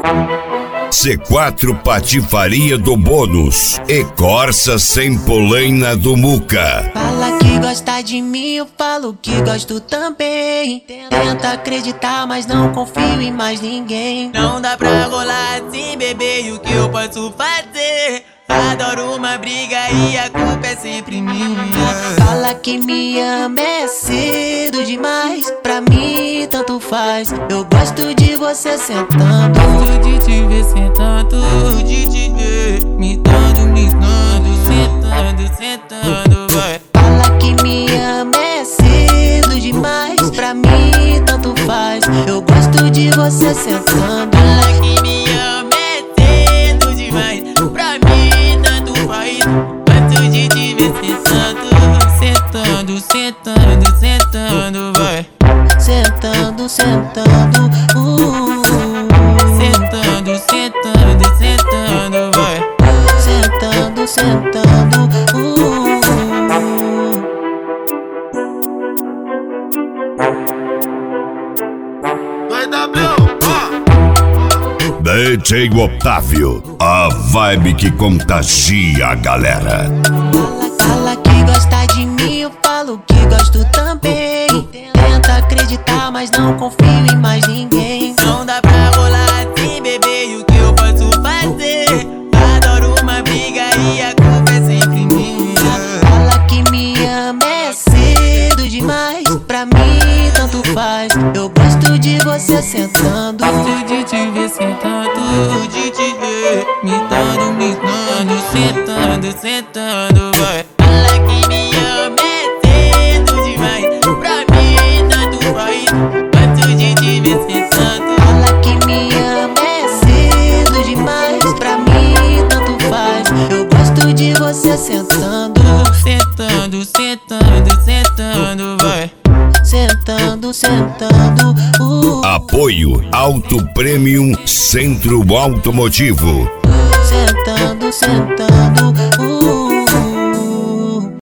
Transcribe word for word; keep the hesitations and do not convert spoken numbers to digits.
C quatro Patifaria do Bônus e Corsa sem polaina do Muca. Fala que gosta de mim, eu falo que gosto também. Tenta acreditar, mas não confio em mais ninguém. Não dá pra rolar assim, bebê, e o que eu posso fazer? Adoro uma briga e a culpa é sempre minha. Fala que me ama, é cedo demais. Pra mim tanto faz, eu gosto de você sentando. Gosto de te ver sentando, de te ver me dando, me dando, sentando, sentando, vai. Fala que me ama, é cedo demais. Pra mim tanto faz, eu gosto de você sentando. Fala que me ama, é cedo demais. Pra mim tanto faz, gosto de te ver sentando, sentando, sentando, sentando, vai. Sentando, sentando, uh. Sentando, sentando, sentando, vai. Sentando, sentando, uh. D J Otávio, a vibe que contagia a galera. Fala que gosta de mim, eu falo que gosto também. Tenta acreditar, mas não confio em mais ninguém. Não dá pra rolar assim, bebê, e o que eu posso fazer? Adoro uma briga e a culpa é sempre minha. Fala que me ama, é cedo demais. Pra mim tanto faz, eu gosto de você sentando. Gosto de te ver sentando, de te ver me dando, me dando, sentando, sentando, vai. Fala que me ama, é cedo demais. Pra mim tanto faz, gosto de te ver sentando. Fala que me ama, é cedo demais. Pra mim tanto faz, eu gosto de você sentando. Sentando, sentando, sentando, vai. Sentando, sentando, uh. Apoio Auto Premium Centro Automotivo. Sentando, sentando,